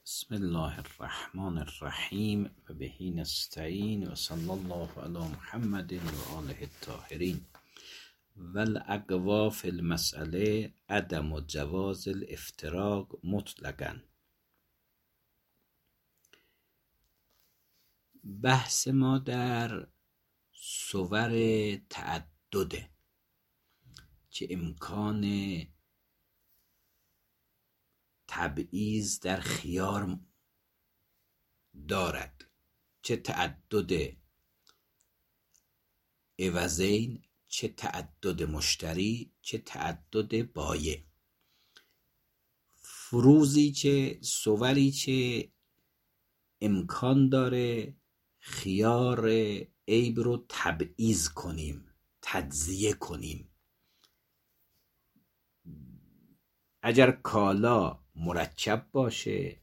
بسم الله الرحمن الرحیم و بهی نستعین و صلی الله علی محمد و آله الطاهرین. والاقوا فی المسأله عدم جواز الافتراق مطلقا. بحث ما در صور تعدده که امکان تبعیض در خیار دارد، چه تعدد عوضین، چه تعدد مشتری، چه تعدد بایع. فروزی چه صوری چه امکان داره خیار عیب رو تبعیض کنیم، تجزیه کنیم. اگر کالا مرکب باشه،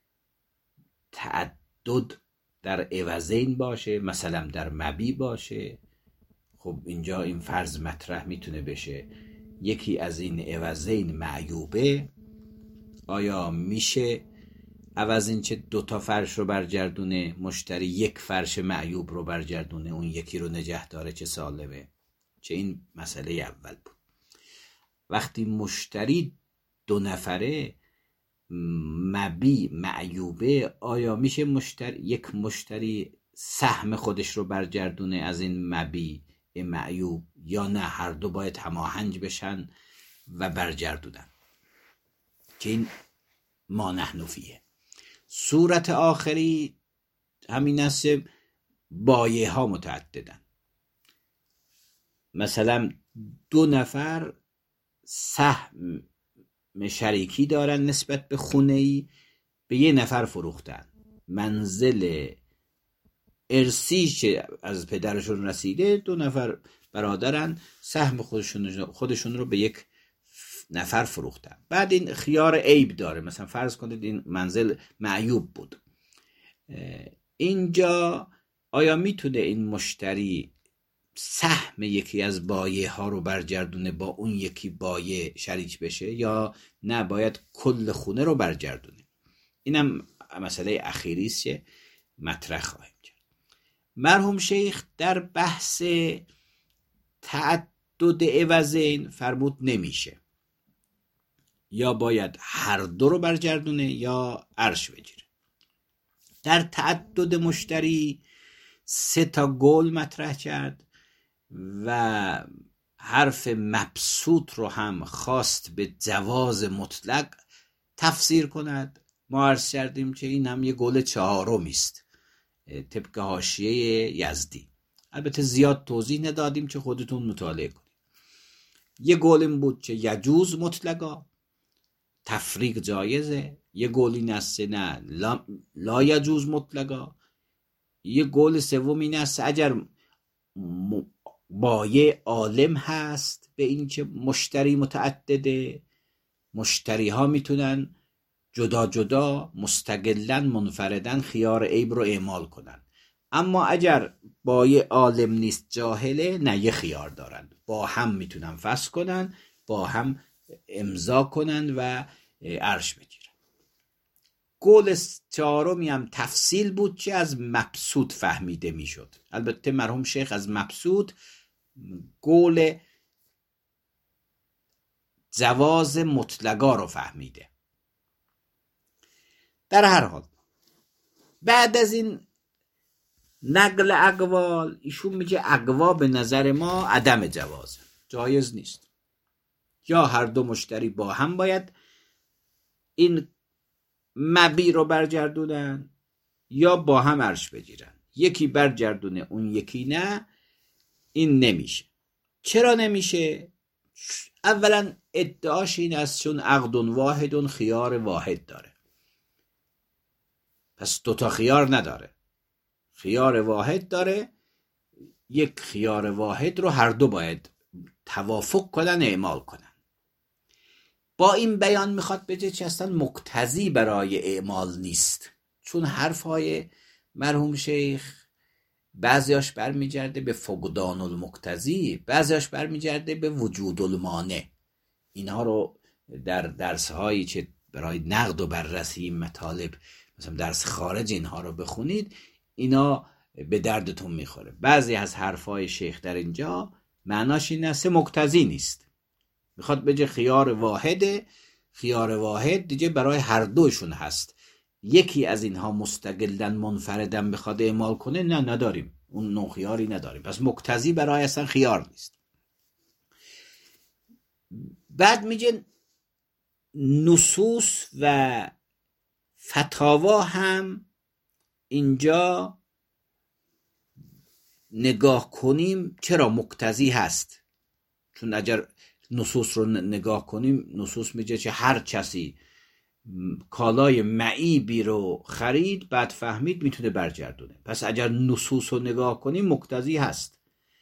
تعدد در عوضین باشه، مثلا در مبی باشه، خب اینجا این فرض مطرح میتونه بشه یکی از این عوضین معیوبه، آیا میشه عوض این چه دوتا فرش رو برگردونه مشتری یک فرش معیوب رو برگردونه اون یکی رو نگه داره، چه سالمه؟ چه این مسئله اول بود. وقتی مشتری دو نفره مبی معیوبه، آیا میشه یک مشتری سهم خودش رو برگردونه از این مبی معیوب یا نه؟ هر دو باید هماهنگ بشن و برگردونن که این ما نحن فیه. صورت آخری همین است، بایع ها متعددن، مثلا دو نفر سهم شریکی دارن نسبت به خونه‌ای، به یه نفر فروختن، منزل ارثی که از پدرشون رسیده، دو نفر برادرن، سهم خودشون رو به یک نفر فروختن. بعد این خیار عیب داره، مثلا فرض کنید این منزل معیوب بود. اینجا آیا میتونه این مشتری سهم یکی از بایع ها رو برگردونه با اون یکی بایع شریک بشه یا نه باید کل خونه رو برگردونه؟ اینم مسئله اخیری است که مطرح خواهیم کرد. مرحوم شیخ در بحث تعدد عوضین فرمود نمیشه، یا باید هر دو رو برگردونه یا عرش بگیره. در تعدد مشتری 3 تا قول مطرح کرد و حرف مبسوط رو هم خواست به جواز مطلق تفسیر کند. ما عرض کردیم که این هم یه قول 4 است طبق حاشیه یزدی. البته زیاد توضیح ندادیم که خودتون مطالعه کنید. یه قول این بود که یجوز مطلقا، تفریق جایزه. یه قول این است نه لا یجوز مطلقا. یه قول سوم این است اگر بایع عالم هست به این که مشتری متعدده، مشتری ها میتونن جدا جدا مستقلاً منفرداً خیار عیب رو اعمال کنن. اما اگر بایع عالم نیست، جاهله، نه یه خیار دارن، با هم میتونن فسخ کنن، با هم امضا کنن و عرش بگیرن. قول 4 هم تفصیل بود که از مبسوط فهمیده میشد. البته مرحوم شیخ از مبسوط قول جواز مطلقا رو فهمیده. در هر حال بعد از این نقل اقوال ایشون میگه اقوا به نظر ما عدم جواز، جایز نیست. یا هر دو مشتری با هم باید این مبی رو برگردونن یا با هم عرش بگیرن. یکی برگردونه اون یکی نه، این نمیشه. چرا نمیشه؟ اولا ادعاش این است چون عقد واحد خیار واحد داره، پس 2 تا خیار نداره، خیار واحد داره. یک خیار واحد رو هر دو باید توافق کنن اعمال کنن. با این بیان میخواد بگه که اصلا مقتضی برای اعمال نیست، چون حرفهای مرحوم شیخ بعضیاش برمیگرده به فقدان المقتضی، بعضیاش برمیگرده به وجود المانع. اینها رو در درسهایی که برای نقد و بررسی این مطالب مثلا درس خارج اینها رو بخونید، اینا به دردتون میخوره. بعضی از حرفای شیخ در اینجا معناش این است مقتضی نیست، میخواد بگه خیار واحده، خیار واحد دیگه برای هر دوشون هست، یکی از اینها مستقلن منفردن بخواد اعمال کنه نه نداریم، اون نوع خیاری نداریم، پس مقتضی برای اصلا خیار نیست. بعد میگه نصوص و فتاوا هم اینجا نگاه کنیم چرا مقتضی هست، چون اگر نصوص رو نگاه کنیم، نصوص میگه که هر کسی کالای معیبی رو خرید بعد فهمید میتونه برگردونه، پس اگر نصوص رو نگاه کنیم مقتضی هست.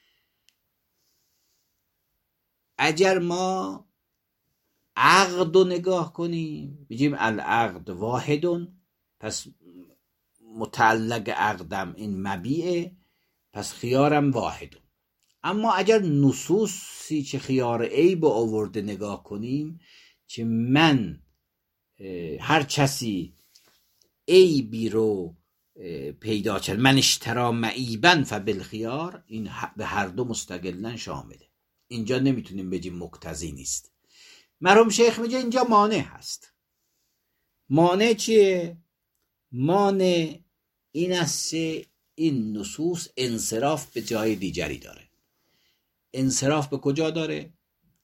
اگر ما عقد رو نگاه کنیم بگیم العقد واحدون، پس متعلق عقدم این مبیعه، پس خیارم واحدون. اما اگر نصوصی که خیار عیب آورده نگاه کنیم که من هر کسی عیبی رو پیدا کرد، من اشترا معیبا فبالخیار، این به هر دو مستقلن شامله، اینجا نمیتونیم بگیم مقتضی نیست. مرحوم شیخ میگه اینجا مانع هست. مانع چیه؟ مانع این است این نصوص انصراف به جای دیگری داره. انصراف به کجا داره؟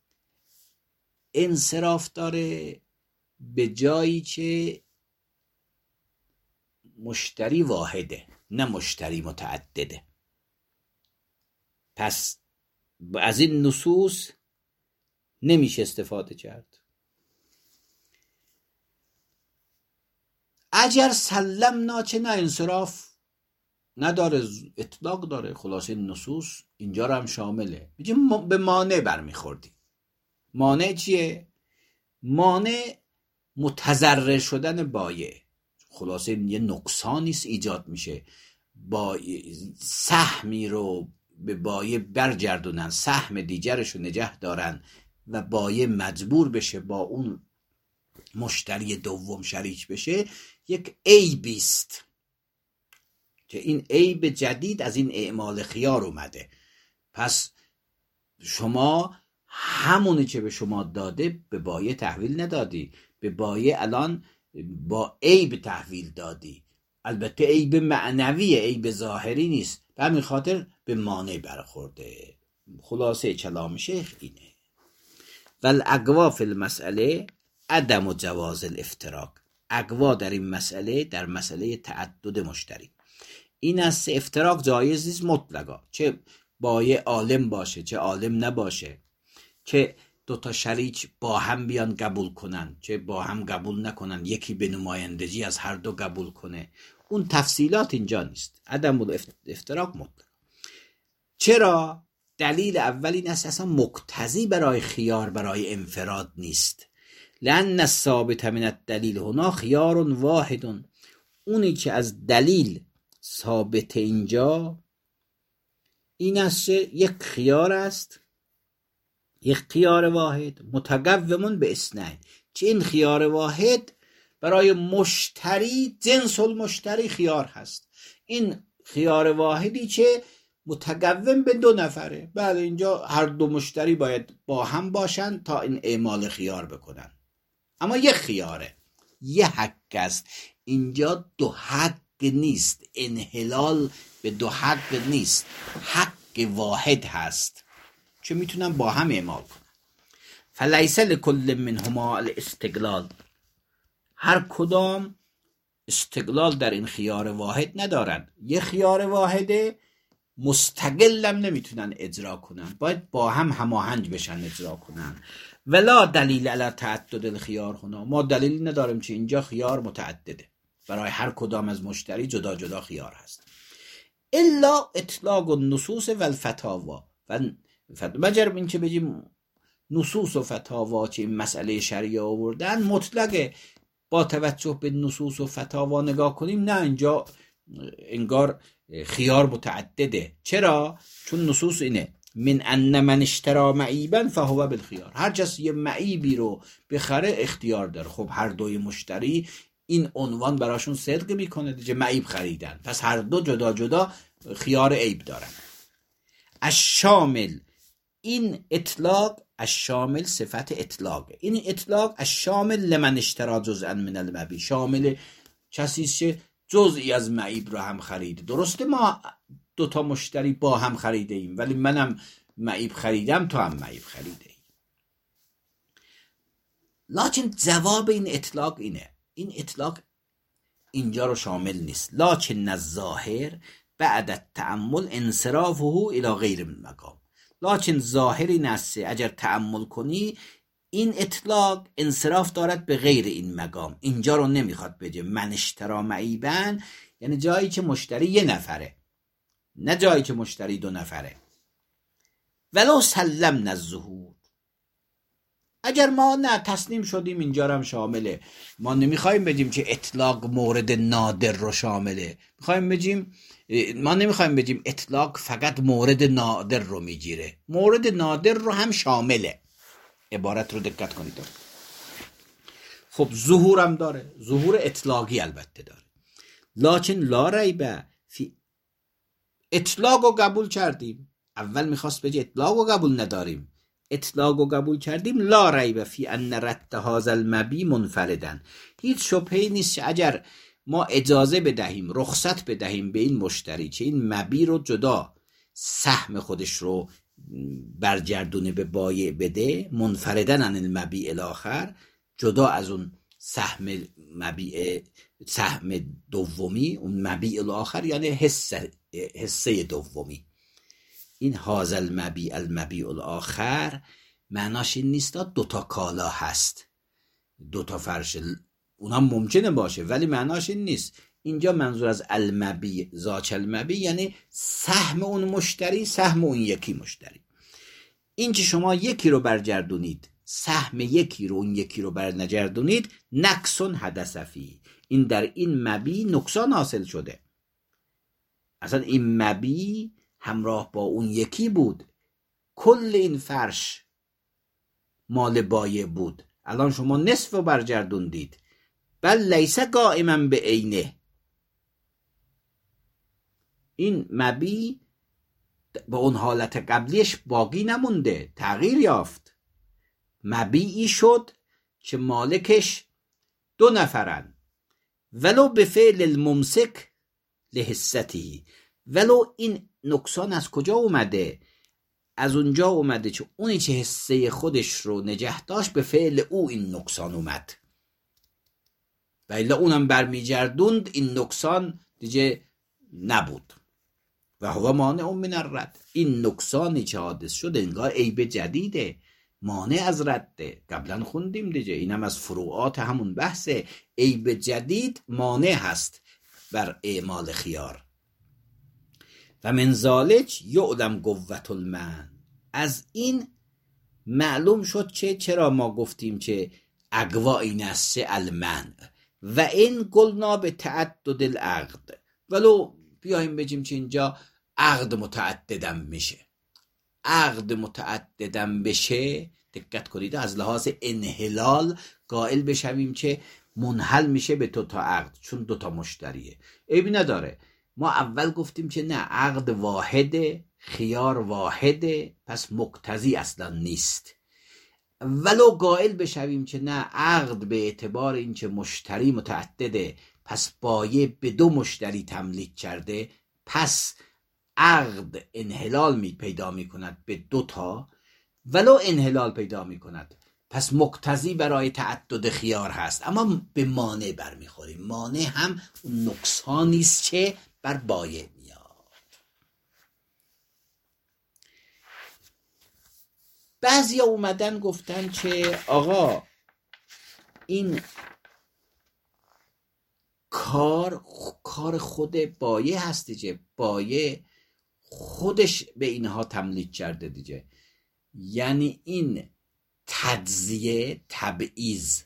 انصراف داره به جایی که مشتری واحده نه مشتری متعدده. پس از این نصوص نمیشه استفاده کرد. اگر سلمنا چه نه انصراف نداره، اطلاق داره، خلاصه نصوص اینجا رو هم شامله. میگیم به مانع برمیخوردیم. مانع چیه؟ مانع متضرر شدن بایع، خلاصه یه نقصانی ایجاد میشه، با سهمی رو به بایع برگردونن، سهم دیگرش رو نگه دارن و بایع مجبور بشه با اون مشتری دوم شریک بشه، یک عیبی است که این عیب جدید از این اعمال خیار اومده. پس شما همونی که به شما داده به بایع تحویل ندادی، به بایع الان با عیب تحویل دادی، البته عیب معنوی، عیب ظاهری نیست، به همین خاطر به مانع برخورده. خلاصه کلام شیخ اینه. والاقوا فی المسئله عدم و جواز الافتراق. اقوا در این مسئله، در مسئله تعدد مشتری، این است افتراق جایز نیست مطلقا، چه بایع عالم باشه چه عالم نباشه، چه دوتا شریک با هم بیان قبول کنن چه با هم قبول نکنن، یکی به نمایندگی از هر دو قبول کنه، اون تفصیلات اینجا نیست. عدم افتراق مطلق. چرا؟ دلیل اول این است اصلا مقتضی برای خیار برای انفراد نیست. لأن الثابت من الدلیل هنا خیار واحد. اونی که از دلیل ثابت اینجا این است یک خیار است، یک خیار واحد متقوم به اثنین، که این خیار واحد برای مشتری جنس المشتری خیار هست. این خیار واحدی که متقوم به دو نفره، بله اینجا هر دو مشتری باید با هم باشن تا این اعمال خیار بکنن، اما یک خیاره، یک حق است. اینجا دو حق نیست، انحلال به دو حق نیست، حق واحد هست که میتونن با هم اعمال کنن. فلیس لکل منهما الاستقلال. هر کدام استقلال در این خیار واحد ندارن. یه خیار واحده مستقلم نمیتونن اجرا کنن، باید با هم هماهنگ بشن اجرا کنن. ولا دلیل علی تعدد الخيار هنا. ما دلیلی نداریم که اینجا خیار متعدده، برای هر کدام از مشتری جدا جدا خیار هست. الا اطلاق النصوص والفتاوا. مگر این که بگیم نصوص و فتاوا که این مسئله شرعی آوردن مطلقه، با توجه به نصوص و فتاوا نگاه کنیم نه اینجا انگار خیار متعدده. چرا؟ چون نصوص اینه من ان من اشترا معیبا فهو بالخیار. هر کس یه معیبی رو بخره اختیار داره. خب هر دوی مشتری این عنوان براشون صدق میکنه دیگه، معیب خریدن، پس هر دو جدا جدا خیار عیب دارن. الشامل، این اطلاق الشامل صفت اطلاقه. این اطلاق الشامل لمن اشترا جزءا من المبیع، شامل کسی که جزئی از معیب رو هم خرید. درسته ما دوتا مشتری با هم خریده ایم، ولی منم معیب خریدم، تو هم معیب خریده ایم. لکن جواب این اطلاق اینه، این اطلاق اینجا رو شامل نیست. لکن الظاهر بعد التأمل انصرافه الى غیر المقام. لکن ظاهر این است اگر تأمل کنی این اطلاق انصراف دارد به غیر این مقام. اینجا رو نمیخواد بگه من اشترا معیبن، یعنی جایی که مشتری یه نفره، نه جایی که مشتری دو نفره. ولو سلمنا الظهور، اگر ما نه تسلیم شدیم اینجا رو هم شامله. ما نمیخوایم بگیم که اطلاق مورد نادر رو شامله، ما نمیخوایم بگیم اطلاق فقط مورد نادر رو میگیره، مورد نادر رو هم شامله. عبارت رو دقت کنید. خب ظهور هم داره، ظهور اطلاقی البته داره. لکن لا ریب فی، اطلاق رو قبول کردیم، اول میخواست بگه اطلاق رو قبول نداریم، اطلاق رو قبول کردیم. لا ریب فی ان رد هذا المبیع منفردن، هیچ شبهه‌ای نیست که اگر ما اجازه بدهیم، رخصت بدهیم به این مشتری که این مبیع رو جدا سهم خودش رو برگردونه به بایع بده، منفردن عن المبیع الاخر، جدا از اون سهم مبیع، سهم دومی، اون مبیع الاخر یعنی حصه دومی. این هذا المبیع المبیع الاخر معناش این نیست دوتا کالا هست، دوتا فرش، اونم ممکنه باشه ولی معناش این نیست. اینجا منظور از المبیع ذاک المبیع یعنی سهم اون مشتری، سهم اون یکی مشتری. این که شما یکی رو برگردونید، سهم یکی رو اون یکی رو برنگردونید، نقص حدث فیه، این در این مبیع نقصان حاصل شده. اصلا این مبیع همراه با اون یکی بود، کل این فرش مال بایع بود، الان شما نصف رو برگردوندید. بل لیس قائما به عینه، این مبیع به اون حالت قبلیش باقی نمونده، تغییر یافت. مبیعی شد که مالکش دو نفرن، ولو به فعل الممسک لحصته، ولو این نقصان از کجا اومده؟ از اونجا اومده که اونی که حصه خودش رو نگه داشت به فعل او این نقصان اومد، و الا اونم برمیگردوند این نقصان دیگه نبود. و هو مانع من الرد، این نقصانی که حادث شد انگار عیب جدیده، مانع از رده. قبلا خوندیم دیگه، اینم از فروعات همون بحثه، عیب جدید مانع هست بر اعمال خیار. و من ذالک یعلم قوت المنع، از این معلوم شد که چرا ما گفتیم که اقوا این است المنع. و این قلنا به تعدد العقد، ولو بیایم بگیم که اینجا عقد متعددم میشه، عقد متعددم بشه، دقت کنید از لحاظ انحلال قائل بشویم که منحل میشه به دوتا عقد، چون دوتا مشتریه، عیبی نداره. ما اول گفتیم که نه، عقد واحده، خیار واحده، پس مقتضی اصلا نیست. ولو قائل بشویم که نه، عقد به اعتبار این که مشتری متعدده، پس بایع به دو مشتری تملیک کرده، پس عقد انحلال پیدا می کند به دوتا، ولو انحلال پیدا می کند پس مقتضی برای تعدد خیار هست. اما به مانع برمیخوریم، مانع هم نقصانی است که بر بایع میاد. بعضیا اومدن گفتن که آقا این کار خود بایع هست دیگه، بایع خودش به اینها تملیک کرده دیگه، یعنی این تجزیه، تبعیض،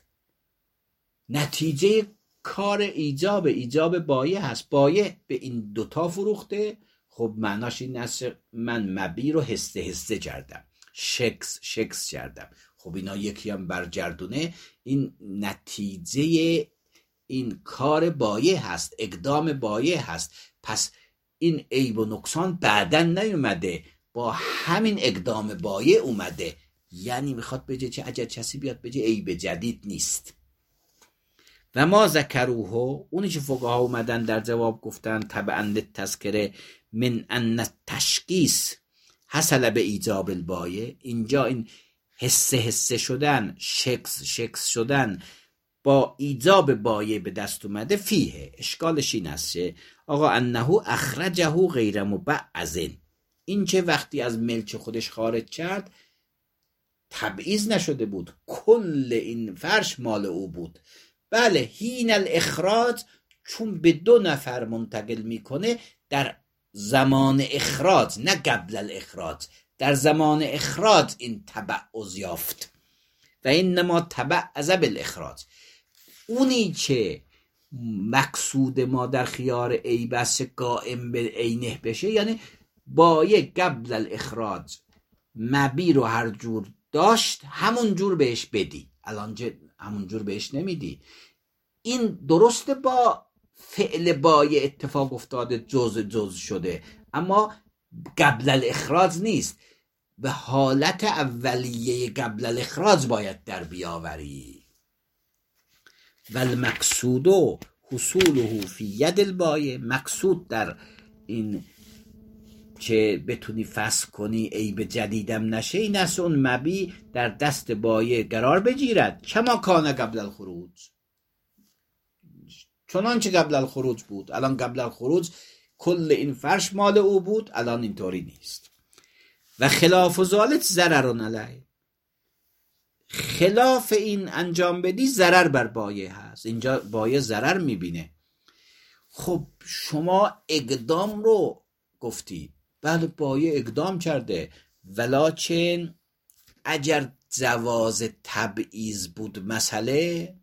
نتیجه کار ایجاب بایع هست. بایع به این دوتا فروخته، خب معناش این است من مبی رو هسته هسته کردم، شکس کردم. خب اینا یکی هم برگردونه، این نتیجه این کار بایع هست، اقدام بایع هست. پس این عیب و نقصان بعدن نیومده، با همین اقدام بایع اومده. یعنی میخواد بگه که اگر کسی بیاد بگه عیب جدید نیست. و ما ذکروه، اونی که فقها اومدن در جواب گفتن طبعا للتذکره من ان تشخیص حصل به ایجاب البایع، اینجا این حسه شدن، شکس شدن با ایجاب بایع به دست اومده. فیه، اشکالش این است آقا انه اخرجه غیر مبعض، این که وقتی از ملک خودش خارج کرد تبعیض نشده بود، کل این فرش مال او بود. بله هین الاخراج، چون به 2 نفر منتقل میکنه در زمان اخراج، نه قبل الاخراج، در زمان اخراج این تبعض یافت. و اینما تبعض بالاخراج، اونی که مقصود ما در خیار عیب است قائم به عینه بشه، یعنی بایع قبل الاخراج مبی رو هر جور داشت همون جور بهش بدی، الان همون جور بهش نمیدی. این درسته با فعل بایع اتفاق افتاده، جز شده، اما قبل الاخراج نیست، به حالت اولیه قبل الاخراج باید در بیاوری. و المقصود حصوله فی ید البایع، مقصود در این که بتونی فسخ کنی عیب جدیدم نشه این است اون مبی در دست بایع قرار بگیرد، کما کان قبل الخروج، چنانچه قبل الخروج بود. الان قبل الخروج کل این فرش مال او بود، الان اینطوری نیست. و خلاف ذلک ضرر علیه، خلاف این انجام بدی ضرر بر بایع هست، اینجا بایع ضرر میبینه. خب شما اقدام رو گفتی، بله بایع اقدام کرده، ولکن اگر جواز تبعیض بود مسئله،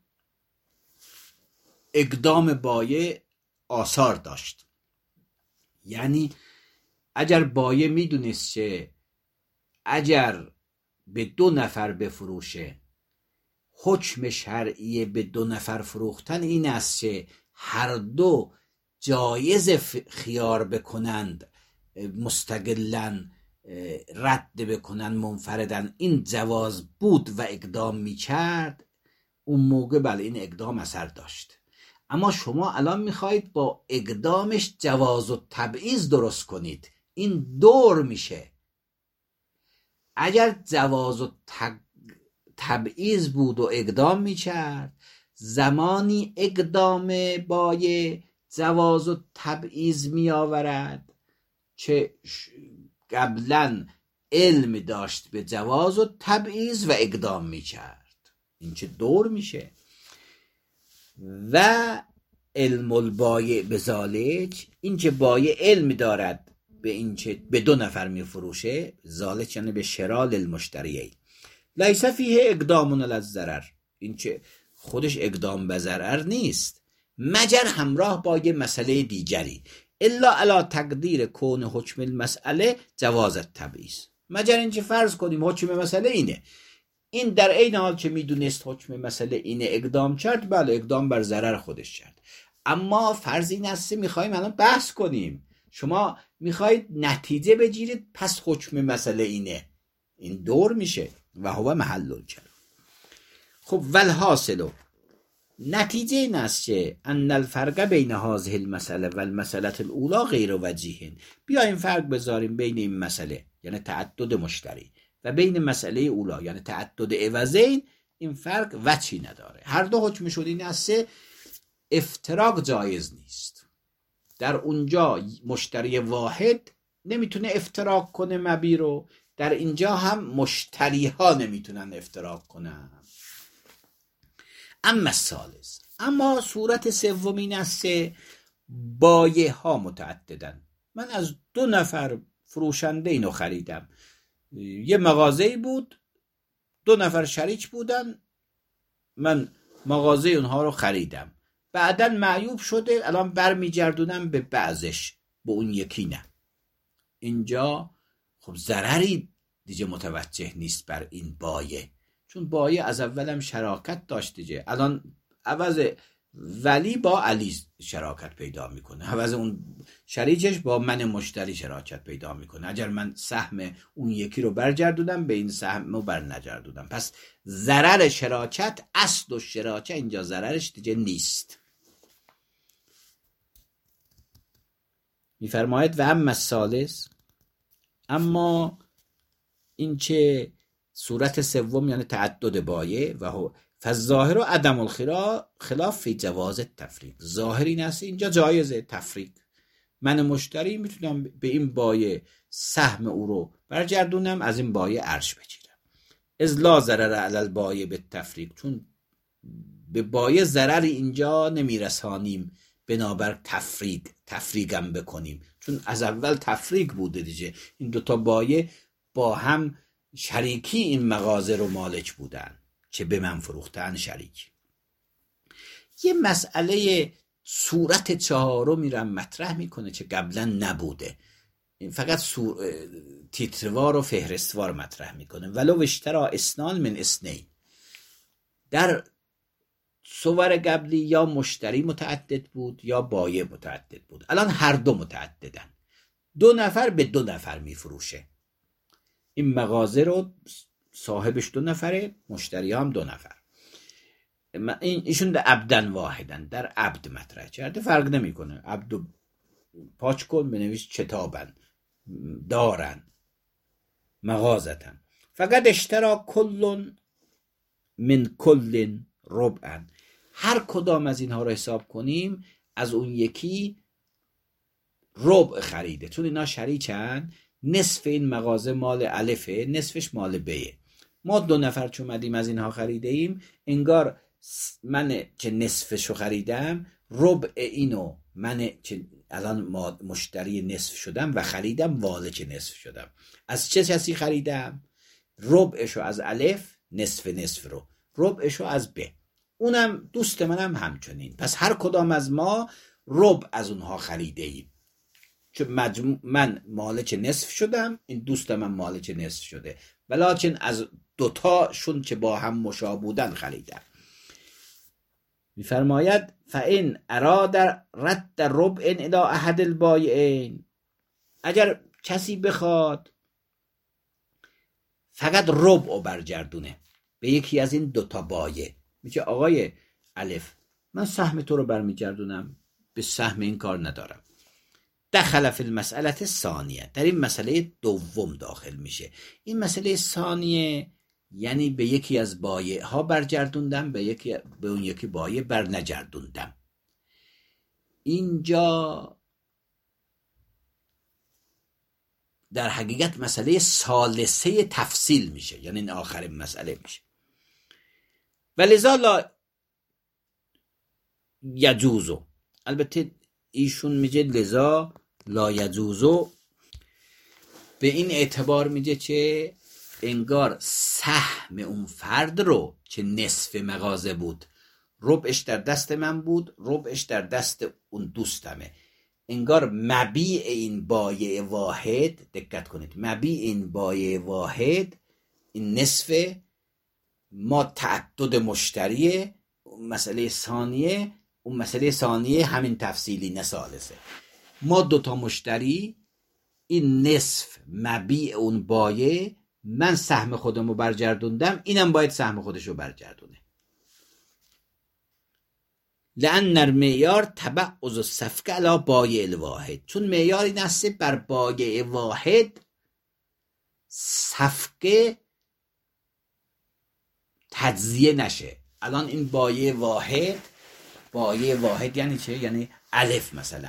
اقدام بایع آثار داشت. یعنی اگر بایع میدونست که اگر به 2 نفر بفروشه، حکم شرعی به 2 نفر فروختن این است که هر دو جایز خیار بکنند، مستقلاً رد بکنن منفردن، این جواز بود و اقدام میکرد، اون موقع بله این اقدام اثر داشت. اما شما الان میخواید با اقدامش جواز و تبعیض درست کنید، این دور میشه. اگر جواز و تبعیض بود و اقدام میکرد، زمانی اقدام بایع جواز و تبعیض میآورد که قبلا علم داشت به جواز و تبعیض و اقدام میکرد، این چه دور میشه. و علم البایع بذالک، این که بایع علم دارد به این که به 2 نفر میفروشه، ذالک یعنی به شرال المشتریین، لیس فیه اقدام علی الضرر، این که خودش اقدام به ضرر نیست، مگر همراه با یه مسئله دیگری، الا علی تقدیر کون حکم المسئله جواز التبعیض، مگر اینکه فرض کنیم حکم مسئله اینه، این در عین حال که میدونست حکم مسئله اینه اقدام کرد، بله اقدام بر ضرر خودش کرد. اما فرض این است میخوایم الان بحث کنیم، شما میخواید نتیجه بگیرید، پس حکم مسئله اینه، این دور میشه و هو محل الکلام. خب والحاصل، نتیجه این است که ان الفرق بین هذه المسئله و المسئله الاولى غیر وجیه، بیایم فرق بذاریم بین این مسئله یعنی تعدد مشتری و بین مسئله اولا یعنی تعدد عوضین، این فرق وجهی نداره، هر دو حکمشون این است افتراق جایز نیست. در اونجا مشتری واحد نمیتونه افتراق کنه مبی رو، در اینجا هم مشتری ها نمیتونن افتراق کنن. اما الثالث، اما صورت سوم این است بایع ها متعددن، من از 2 نفر فروشنده اینو خریدم، یه مغازه‌ای بود 2 نفر شریک بودن، من مغازه اونها رو خریدم، بعدن معیوب شده، الان برمیگردونم به بعضش، به اون یکی نه. اینجا خب ضرری دیگه متوجه نیست بر این بایه، چون بایه از اولم شراکت داشت دیگه. الان عوض ولی با علی شراکت پیدا میکنه، عوض اون شریکش با من مشتری شراکت پیدا میکنه. اگر من سهم اون یکی رو برگردونم، به این سهم رو برنگردونم، پس ضرر شراکت، اصل و شراکت اینجا ضررش دیگه نیست. میفرماید و اما الثالث، اما این چه صورت سوم یعنی تعدد بایه و فالظاهر و عدم الخلاف فی جواز تفریق. ظاهر این است اینجا جایزه تفریق، من مشتری میتونم به این بایه سهم او رو برگردونم، از این بایه ارش بگیرم. اذ لا ضرر علی البایه به تفریق، چون به بایه ضرری اینجا نمیرسانیم بنابر تفریقم بکنیم، چون از اول تفریق بوده دیگه. این دوتا بایه با هم شریکی این مغازه رو مالک بودن که به من فروختن شریک. یه مسئله صورت چهارم میرم مطرح میکنه که قبلا نبوده، فقط تیتروار و فهرستوار مطرح میکنه. ولو اشترا اسنان من اسنین، در صور قبلی یا مشتری متعدد بود یا بایع متعدد بود، الان هر دو متعددن، دو نفر به دو نفر میفروشه. این مغازه رو صاحبش دو نفره، مشتری هم دو نفر. ایشون در عبدن واحدن، در عبد مطرح کرده، فرق نمیکنه. عبدو پاچ کن بنویس کتابن، دارن، مغازتن. فقط اشترا کلن من کلن ربعن، هر کدام از اینها رو حساب کنیم از اون یکی ربع خریده، چون اینا شریکن. نصف این مغازه مال الفه، نصفش مال بیه. ما دو نفر چون اومدیم از اینها خریده ایم، انگار من که نصفشو خریدم، ربع اینو من که الان مشتری نصف شدم و خریدم، مالک نصف شدم. از چه کسی خریدم؟ ربعشو از الف، نصف رو، ربعشو از ب، اونم دوست منم همچنین. پس هر کدام از ما ربع از اونها خریده ایم، چون من مالک نصف شدم، این دوست من مالک نصف شده، ولیکن از دوتاشون که با هم مشابه بودن خریدم. میفرماید فإن اراد رد ربع الی احد البایعین، اگر کسی بخواد فقط ربع برگردونه به یکی از این دوتا بایع، میگه آقای الف من سهم تو رو برمیگردونم، به سهم این کار ندارم. دخل فی المسئله الثانیه، در این مسئله دوم داخل میشه. این مسئله ثانیه یعنی به یکی از بایع ها برگردوندم، به اون یکی بایع برنگردوندم. اینجا در حقیقت مسئله ثالثه تفصیل میشه، یعنی این آخرین مسئله میشه. ولذا لا یجوزو، البته ایشون میگه لذا لا یجوزو، به این اعتبار میگه که انگار سهم اون فرد رو که نصف مغازه بود، ربعش در دست من بود، ربعش در دست اون دوستمه، انگار مبیع این بایع واحد، دقت کنید، مبیع این بایع واحد، این نصف ما تعدد مشتریه. مسئله ثانیه، اون مسئله ثانیه همین تفصیلی نسالسه، ما دوتا مشتری، این نصف مبیع اون بایع، من سهم خودم رو برگردوندم، اینم باید سهم خودش رو برگردونه. لأن المعیار تبعض الصفقه علی بایع الواحد، چون معیار این است بر بایع واحد صفقه تجزیه نشه. الان این بایع واحد یعنی چه؟ یعنی الف مثلا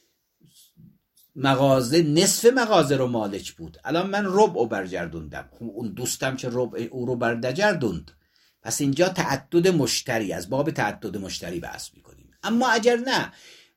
مغازه نصف مغازه رو مالک بود، الان من ربع برگردوندم، اون دوستم که ربع او رو برگردوند، پس اینجا تعدد مشتری، از باب تعدد مشتری بحث میکنیم. اما اگر نه،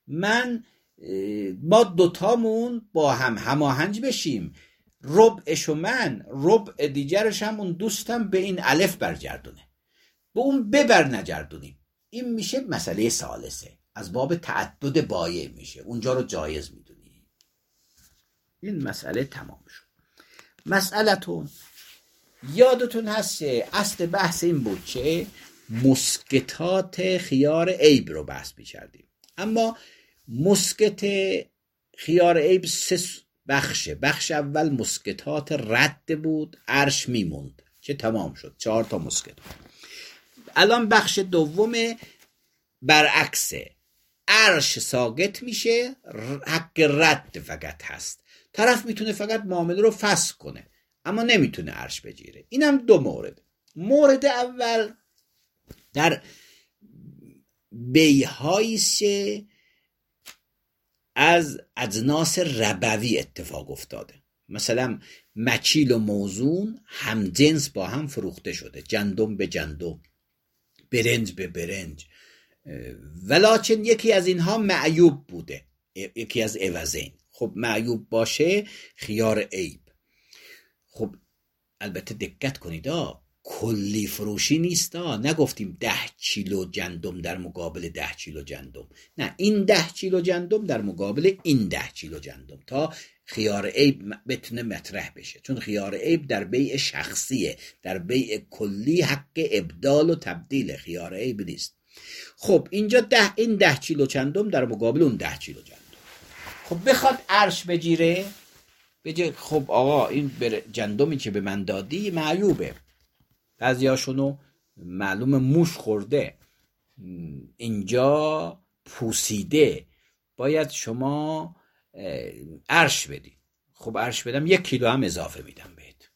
ما دوتامون با هم هماهنگ بشیم، ربعشو من، ربع دیگرش هم اون دوستم به این الف برگردونه، به اون نگردونیم، این میشه مسئله ثالثه، از باب تعدد بایع میشه، اونجا رو جایز میدونی. این مسئله تمام شد. مسئلتون یادتون هست که اصل بحث این بود که مسکتات خیار عیب رو بحث می‌کردیم، اما مسکت خیار عیب 3 بخشه. بخش اول مسکتات رد بود، عرش میموند که تمام شد، 4 تا مسکت. الان بخش دوم برعکسه، عرش ساقط میشه، حق رد فقط هست. طرف میتونه فقط معامله رو فسخ کنه اما نمیتونه عرش بگیره. اینم 2 مورد. مورد اول در بیع‌هایی که از اجناس ربوی اتفاق افتاده، مثلا مکیل و موزون هم جنس با هم فروخته شده، گندم به گندم، برنج به برنج، ولکن یکی از اینها معیوب بوده، یکی از عوضین. خب معیوب باشه خیار عیب. خب البته دقت کنید، کلی فروشی نیست، نگفتیم 10 کیلو گندم در مقابل 10 کیلو گندم، نه، این 10 کیلو گندم در مقابل این 10 کیلو گندم تا خیار عیب بتونه مطرح بشه. چون خیار عیب در بیع شخصیه، در بیع کلی حق ابدال و تبدیل خیار عیب نیست. خب اینجا این 10 کیلو گندم در مقابل اون 10 کیلو گندم. خب بخواد عرش بگیره، بگه خب آقا این گندمی که به من دادی معیوبه، بعضیاشونو معلوم موش خورده، اینجا پوسیده، باید شما عرش بدی. خب عرش بدم 1 کیلو هم اضافه میدم بهت،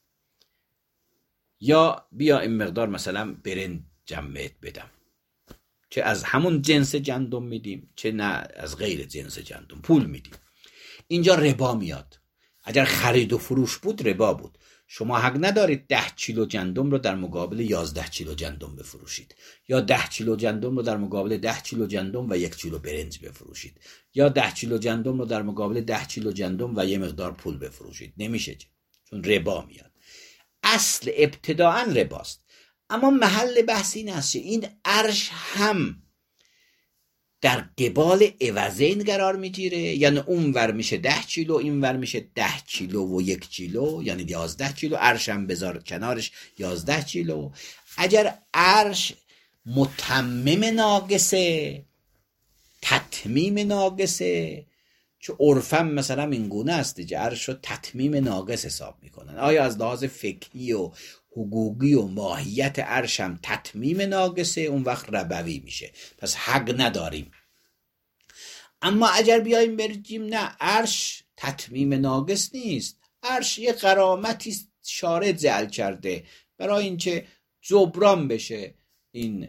یا بیا این مقدار مثلا برنجم بهت بدم، چه از همون جنس گندم میدیم چه نه از غیر جنس گندم پول میدیم. اینجا ربا میاد. اگر خرید و فروش بود ربا بود. شما حق ندارید 10 کیلو گندم رو در مقابل 11 کیلو گندم بفروشید، یا 10 کیلو گندم رو در مقابل 10 کیلو گندم و 1 کیلو برنج بفروشید، یا 10 کیلو گندم رو در مقابل 10 کیلو گندم و یه مقدار پول بفروشید. نمیشه، چون ربا میاد. اصل ابتداءً رباست. اما محل بحث این است که این عرش هم در قبال عوضین قرار میگیره، یعنی اون ور میشه 10 کیلو، این ور میشه 10 کیلو و 1 کیلو، یعنی 11 کیلو. عرش هم بذار کنارش 11 کیلو. اگر عرش متمم ناقصه، تتمیم ناقصه، چون عرفم مثلا این گونه است که عرش رو تتمیم ناقص حساب میکنن. آیا از لحاظ فقهی و حقوقی و ماهیت عرش هم تتمیم ناقصه، اون وقت ربوی میشه، پس حق نداریم. اما اگر بیایم برگیم نه، عرش تتمیم ناقص نیست، عرش یه غرامتی شارع جعل کرده برای اینکه جبران بشه این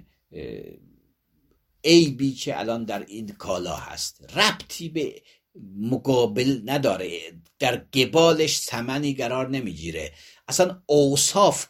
عیبی که الان در این کالا هست، ربطی به مقابل نداره، در قبالش ثمنی قرار نمیگیره. اصلا اوصاف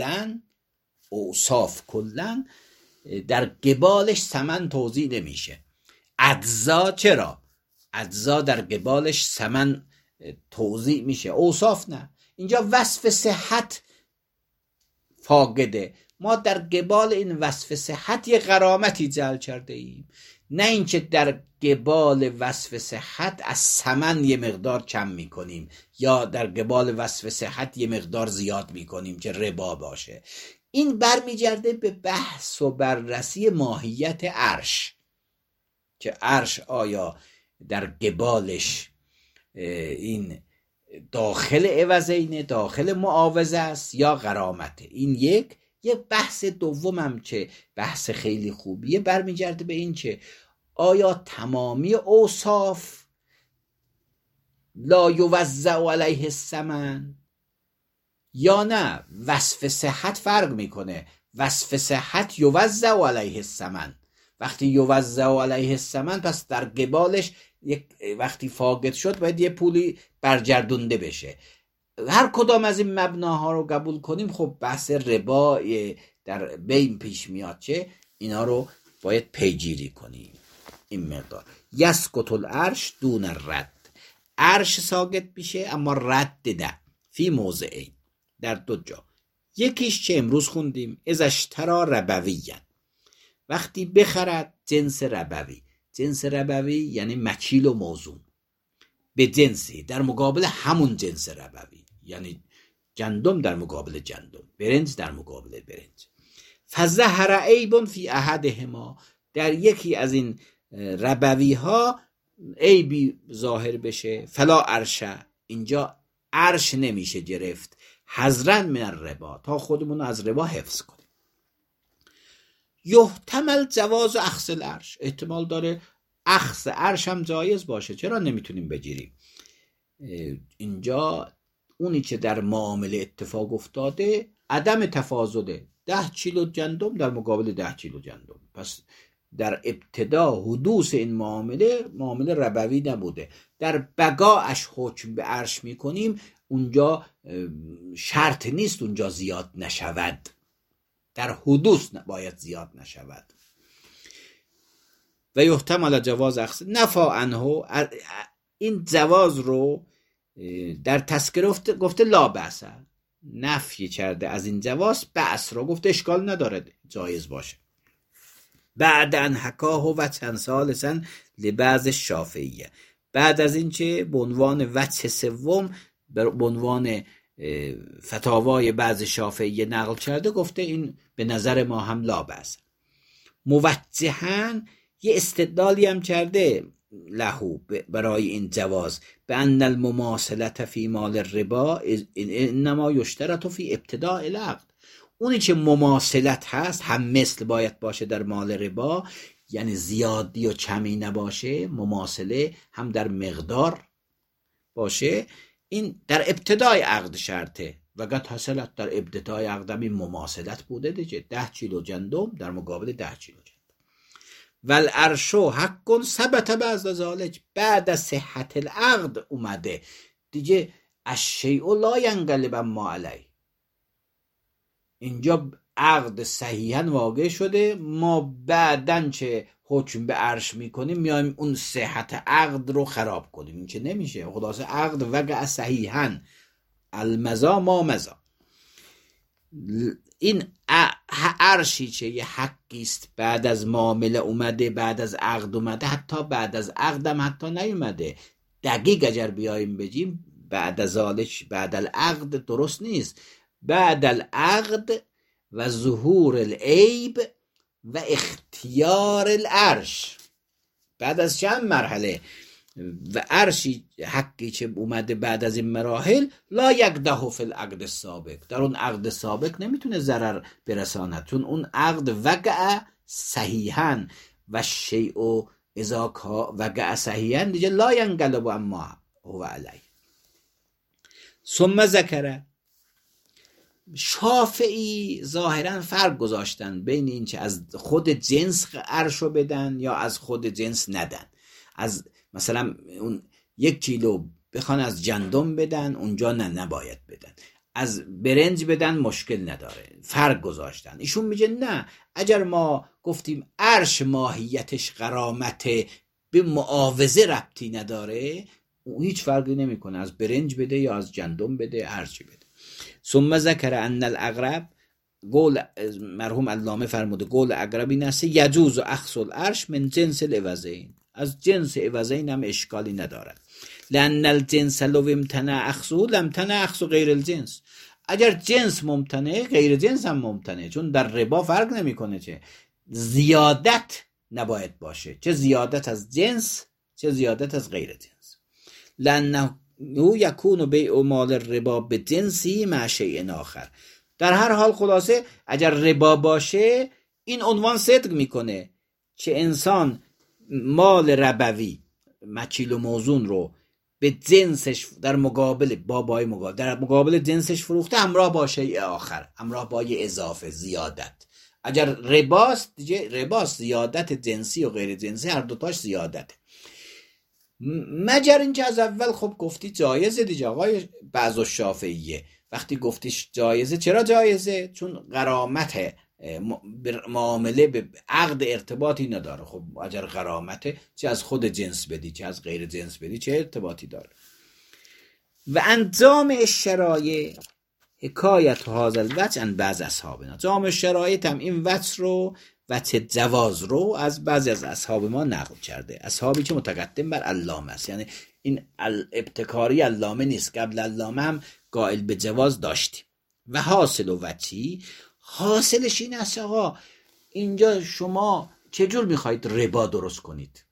کلن در قبالش ثمن توزیع نمیشه. اجزا چرا؟ اجزا در قبالش ثمن توزیع میشه، اوصاف نه. اینجا وصف صحت فاقده، ما در قبال این وصف صحت یه غرامتی جعل کرده ایم، نه اینکه در قبال وصف صحت از ثمن یه مقدار کم میکنیم یا در قبال وصف صحت یه مقدار زیاد میکنیم که ربا باشه. این برمیگرده به بحث و بررسی ماهیت عرش، که عرش آیا در قبالش این داخل عوضینه، داخل معاوضه است یا غرامته. این یه بحث دومم که بحث خیلی خوبیه، برمیگرده به این که آیا تمامی اوصاف لا یوزع علیه الثمن یا نه وصف صحت فرق میکنه. وصف صحت یوزع علیه الثمن، وقتی یوزع علیه الثمن پس در قبالش وقتی فاقد شد باید یه پولی برگردونده بشه. هر کدام از این مبناها رو قبول کنیم خب بحث ربا در بین پیش میاد که اینا رو باید پیگیری کنیم. این مقدار یسقط العرش دون رد، عرش ساقط میشه اما رد نه، فی موضعین، در 2 جا. یکیش که امروز خوندیم، اذا اشتری ربویًا، وقتی بخرد جنس ربوی. جنس ربوی یعنی مکیل و موزون. به جنسی، در مقابل همون جنس ربوی، یعنی گندم در مقابل گندم، برنج در مقابل برنج. فظهر عیب فی احدهما، در یکی از این ربوی ها عیبی ظاهر بشه، فلا عرشه، اینجا عرش نمیشه گرفت، حذرا من الربا، تا خودمون از ربا حفظ کنیم. یحتمل جواز اخذ العرش، احتمال داره اخذ عرش هم جایز باشه، چرا نمیتونیم بگیریم؟ اینجا اونی که در معامله اتفاق افتاده عدم تفاضله، 10 کیلو گندم در مقابل 10 کیلو گندم، پس در ابتدا حدوث این معامله ربوی نبوده. در بقاش حکم به عرش میکنیم، اونجا شرط نیست اونجا زیاد نشود، در حدوث باید زیاد نشود. و یحتمل جواز اخذ نفا عنه، این جواز رو در تذکره گفته لا بأس، نفی کرده از این جواز، بأس رو گفته اشکال نداره جایز باشه. بعد ان حکاه و چند سالسن لبعض شافعیه، بعد از این که به عنوان وجه سوم به عنوان فتاوای بعض شافعیه نقل کرده، گفته این به نظر ما هم لا بأس. موجهن یه استدلالی هم کرده لهو برای این جواز، به ان المماثلت فی مال الربا انما یشترط فی ابتداء العقد، اونی که مماثلت هست هم مثل باید باشه در مال ربا، یعنی زیادی و کمی نباشه، مماثله هم در مقدار باشه، این در ابتدای عقد شرطه و قد حصلت، در ابتدای عقد این مماثلت بوده دیگه، 10 کیلو گندم در مقابل 10 کیلو گندم. والعرشو حق ثبت بعد ذلک، بعد از صحت العقد اومده دیگه، الشیء لا ینقلب ما علیه، اینجا عقد صحیحا واقع شده، ما بعدن چه حکم به عرش میکنیم میایم اون صحت عقد رو خراب کنیم، این که نمیشه. خلاصه عقد وقع صحیحا، المزا ما مزا، این عرشی چه یه حقیست بعد از معامله اومده، بعد از عقد اومده، حتی بعد از عقدم حتی نیومده، دقیق اگر بیاییم بگیم بعد از ذالک بعد العقد درست نیست، بعد العقد و ظهور العیب و اختیار العرش، بعد از چند مرحله و عرشی حقی که اومده بعد از این مراحل، لا یقدح فی العقد السابق، در اون عقد سابق نمیتونه ضرر برساند، چون اون عقد وقع صحیحا و شیء اذا وقع صحیحا دیگه لا ینقلب اما هو علیه. ثم ذکر، شافعی ظاهرا فرق گذاشتن بین این که از خود جنس عرشو بدن یا از خود جنس ندن، از مثلا اون 1 کیلو بخوان از گندم بدن اونجا نباید بدن، از برنج بدن مشکل نداره، فرق گذاشتن. ایشون میگه نه، اگر ما گفتیم عرش ماهیتش غرامت به معاوضه ربطی نداره، هیچ فرقی نمیکنه از برنج بده یا از گندم بده، هرچی بده. ثم ذکر ان الاقرب، قول مرحوم علامه فرموده قول اقرب این است یجوز اخذ العرش من جنس العوضین، از جنس عوضین هم اشکالی ندارد. لان الجنس لو امتنع اخذه لم تنع اخذ غیر الجنس، اگر جنس ممتنع غیر جنس هم ممتنع، چون در ربا فرق نمیکنه، چه زیادت نباید باشه، چه زیادت از جنس چه زیادت از غیر جنس. لانه یکون بیع مال الربا به جنسی مع شیء آخر، در هر حال خلاصه اگر ربا باشه این عنوان صدق میکنه که انسان مال ربوی مکیل و موزون رو به جنسش در مقابل بابای مقابل در مقابل جنسش فروخته، همراه با شیء آخر، همراه با یه اضافه زیادت. اگر رباست دیگه رباست، زیادت جنسی و غیر جنسی هر دوتاش زیادت، مگر اینکه از اول خب گفتی جایزه دیگه آقای بعض الشافعیه، وقتی گفتیش جایزه، چرا جایزه؟ چون غرامت معامله به عقد ارتباطی نداره. خب اگر غرامته، چه از خود جنس بدی چه از غیر جنس بدی، چه ارتباطی داره؟ و انجام الشرایع حکایت هذا الوجه عن بعض اصحابنا، جامع شرایط هم این وجه رو، وجه جواز رو از بعضی از اصحاب ما نقل کرده، اصحابی که متقدم بر علامه است، یعنی این ابتکاری علامه نیست، قبل علامه هم قائل به جواز داشتیم. و حاصل و وچی، حاصلش این است آقا اینجا شما چجور میخواید ربا درست کنید؟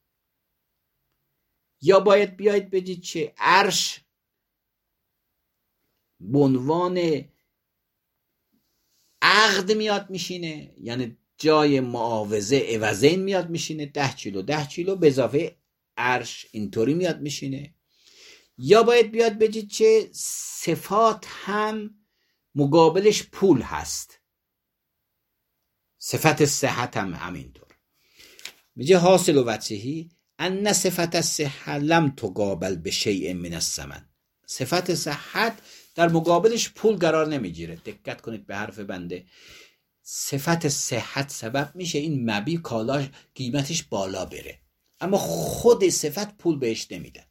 یا باید بیاید بگید چه عرش به عنوان عقد میاد میشینه، یعنی جای معاوضه عوضین میاد میشینه، 10 کیلو به اضافه عرش اینطوری میاد میشینه. یا باید بیاد بگید چه صفات هم مقابلش پول هست، صفت صحت هم همینطور. میگه حاصل و وجهی ان صفت الصحه لم تقابل بشیء من الثمن. صفت صحت در مقابلش پول قرار نمیگیره. دقت کنید به حرف بنده. صفت صحت سبب میشه این مبی کالاش قیمتش بالا بره، اما خود صفت پول بهش نمیدن.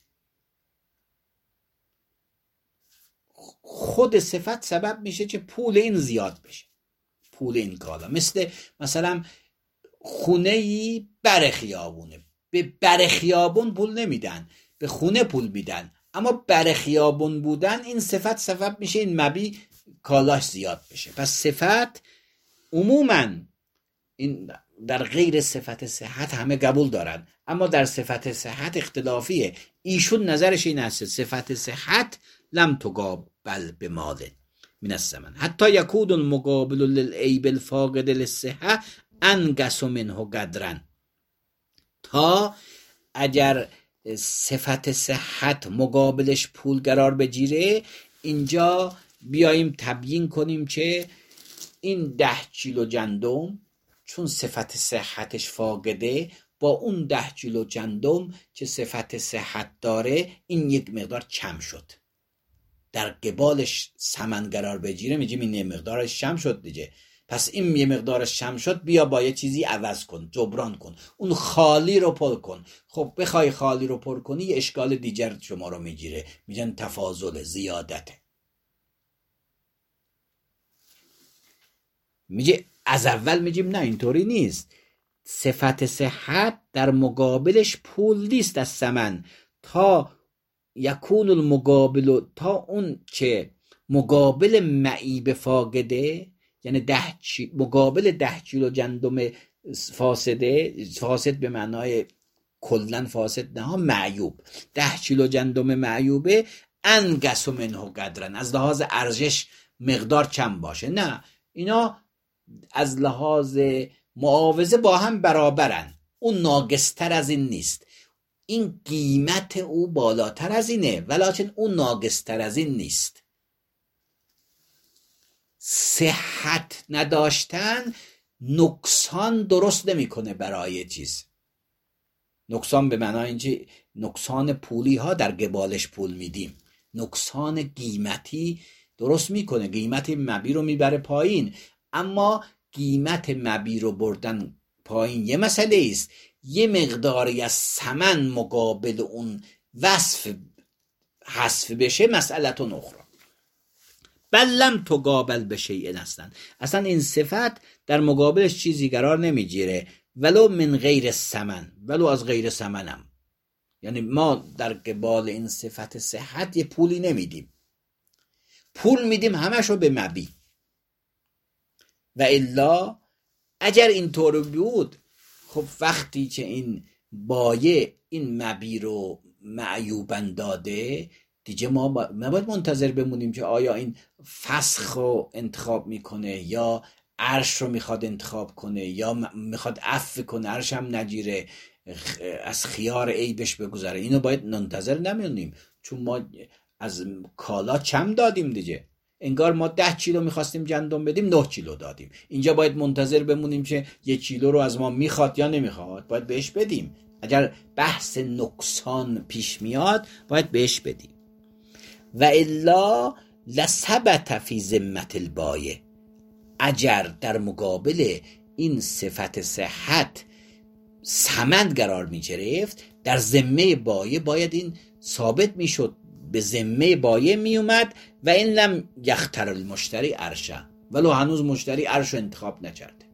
خود صفت سبب میشه که پول این زیاد بشه، پول این کالا. مثلا خونه‌ای بر خیابونه، به بر خیابون پول نمیدن، به خونه پول میدن، اما بر خیابون بودن این صفت سبب میشه این مبی کالاش زیاد بشه. پس صفت عموما این در غیر صفت صحت همه قبول دارن، اما در صفت صحت اختلافیه. ایشون نظرش این است صفت صحت لم تقابل بمال من الثمن حتی یکون المقابل للعیب الفاقد للصحه انقص منه قدرا. تا اگر صفت صحت مقابلش پول قرار بگیره، اینجا بیاییم تبیین کنیم که این 10 کیلو گندم چون صفت صحتش فاقده، با اون 10 کیلو گندم که صفت صحت داره این یک مقدار کم شد، در قبالش ثمن قرار بگیره، میگیم این مقدارش کم شد دیگه. پس این یه مقدارش کم شد، بیا با یه چیزی عوض کن، جبران کن، اون خالی رو پر کن. خب بخوای خالی رو پر کنی یه اشکال دیگر شما رو میگیره، میگن تفاضل، زیادته. میگه از اول میگیم نه اینطوری نیست. صفت صحت در مقابلش پول نیست از ثمن تا یکون المقابل، تا اون که مقابل معیب فاقده، یعنی مقابل 10 کیلو گندم فاسده، فاسد به معنای کلن فاسد نه، معیوب، 10 کیلو گندم معیوبه انقص منه قدرن، از لحاظ ارزش مقدار کم باشه. نه، اینا از لحاظ معاوضه با هم برابرن، اون ناقصتر از این نیست، این قیمت او بالاتر از اینه ولیکن اون ناقصتر از این نیست. صحت نداشتن نقصان درست نمیکنه برای چیز. نقصان به معنای اینکه نقصان پولی ها در قبالش پول میدیم، نقصان قیمتی درست میکنه، قیمت مبی رو میبره پایین. اما قیمت مبی رو بردن پایین یه مسئله است، یه مقداری از ثمن مقابل اون وصف حذف بشه مسئلتون اخرى. بل لم تقابل بشیء اصلا این صفت در مقابلش چیزی قرار نمیگیره، ولو من غیر ثمن، ولو از غیر ثمنم. یعنی ما در قبال این صفت صحت یه پولی نمیدیم، پول میدیم همشو به مبی. و الا اگر اینطور بود، خب وقتی که این بایع این مبی رو معیوبن داده دیگه، ما نباید منتظر بمونیم که آیا این فسخ رو انتخاب میکنه یا عرش رو میخواد انتخاب کنه یا میخواد عفو کنه، عرش هم نگیره، از خیار عیبش بگذره. اینو باید منتظر نمونیم، چون ما از کالا چم دادیم دیگه. انگار ما 10 کیلو میخواستیم گندم بدیم، 9 کیلو دادیم. اینجا باید منتظر بمونیم که 1 کیلو رو از ما میخواد یا نمیخواد، باید بهش بدیم. اگر بحث نقصان پیش میاد باید بهش بدیم. و الا لثبت فی ذمت البایع، اگر در مقابل این صفت صحت ثمن قرار می گرفت، در ذمه بایع باید این ثابت می شد، به ذمه بایع می اومد. و این لم یختر المشتری عرشه، ولو هنوز مشتری عرش رو انتخاب نکرده.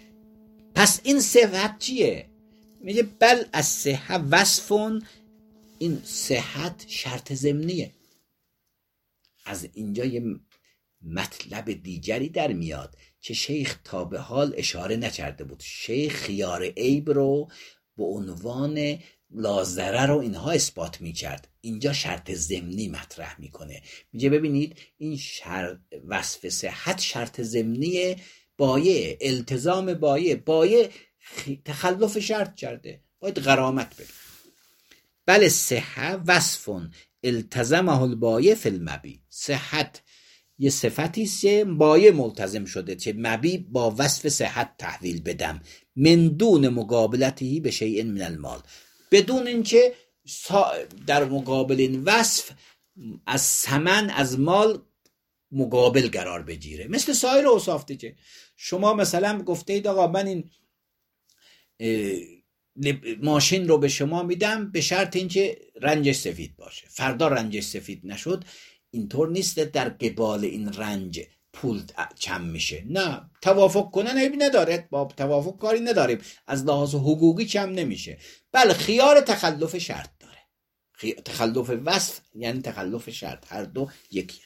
پس این صفت چیه؟ میگه بل الصحه وصفون این صحت شرط ضمنیه. از اینجا یه مطلب دیگری در میاد که شیخ تا به حال اشاره نکرده بود. شیخ خیار عیب رو به عنوان لازره رو اینها اثبات میکرد، اینجا شرط ضمنی مطرح میکنه. میگه ببینید این وصف صحت شرط ضمنی بایع، التزام بایع تخلف شرط کرده، باید غرامت بده. بله صحت وصف التزمه البایع فی المبیع، صحت یه صفتی است که بایع ملتزم شده که مبیع با وصف صحت تحویل بدم، من دون مقابلته به شیء من المال، بدون اینکه در مقابل این وصف از ثمن از مال مقابل قرار بگیره. مثل سایر اوصاف دیگه، شما مثلا گفته اید آقا من این ماشین رو به شما میدم به شرط اینکه رنجش سفید باشه، فردا رنجش سفید نشد، اینطور نیست در قبال این رنج پول کم میشه، نه، توافق کنن عیبی نداره، با توافق کاری نداریم، از لحاظ حقوقی کم نمیشه. بله خیار تخلف شرط داره، تخلف وصف یعنی تخلف شرط، هر دو یکی.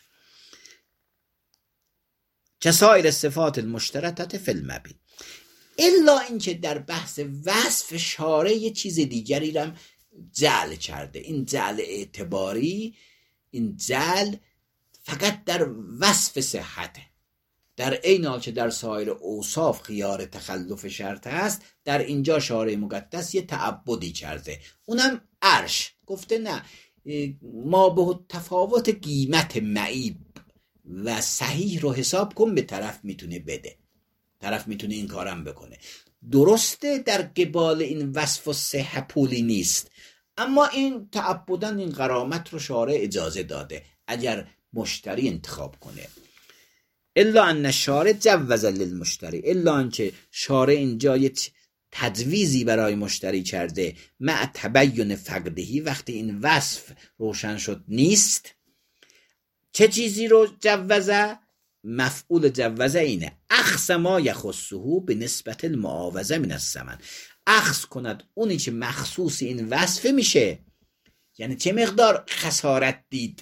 کسایر صفات المشترطه فی المبیع، الا اینکه در بحث وصف شارع یه چیز دیگری رو جعل کرده. این جعل اعتباری، این جعل فقط در وصف صحته، در عین حال که در سایر اوصاف خیار تخلف شرط هست، در اینجا شارع مقدس یه تعبدی کرده، اونم عرش. گفته نه، ما به تفاوت قیمت معیب و صحیح رو حساب کن، به طرف میتونه بده، طرف میتونه این کارم بکنه. درسته در قبال این وصف و صحه پولی نیست، اما این تعبداً این غرامت رو شارع اجازه داده اگر مشتری انتخاب کنه. الا ان الشارع جوز للمشتری، الا انکه شارع اینجا یه تجویزی برای مشتری کرده، مع تبین فقدهی، وقتی این وصف روشن شد نیست. چه چیزی رو جوزه؟ مفعول جوزه اینه، اخذ ما یخصه به نسبت المعاوضه من الثمن، اخذ کند اونی که مخصوص این وصف میشه، یعنی چه مقدار خسارت دید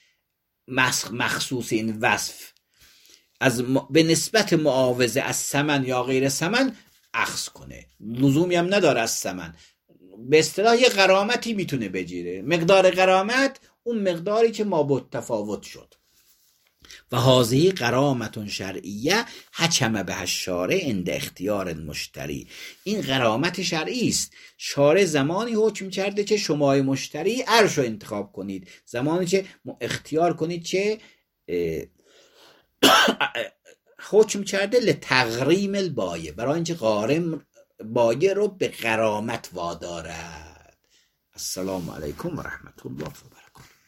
مخصوص این وصف، به نسبت معاوضه از ثمن یا غیر ثمن اخذ کنه، لزومی هم نداره از ثمن، به اصطلاح یه غرامتی میتونه بگیره، مقدار غرامت اون مقداری که ما با تفاوت شد. و هذه غرامت شرعیه حکم به الشارع عند اختیار المشتری، این غرامت شرعی است. شارع زمانی حکم کرده که شما مشتری عرش رو انتخاب کنید، زمانی که اختیار کنید که حکم کرده لتغریم البایع، برای اینکه غارم بایع رو به غرامت وادارد. السلام علیکم و رحمت الله و برکاته.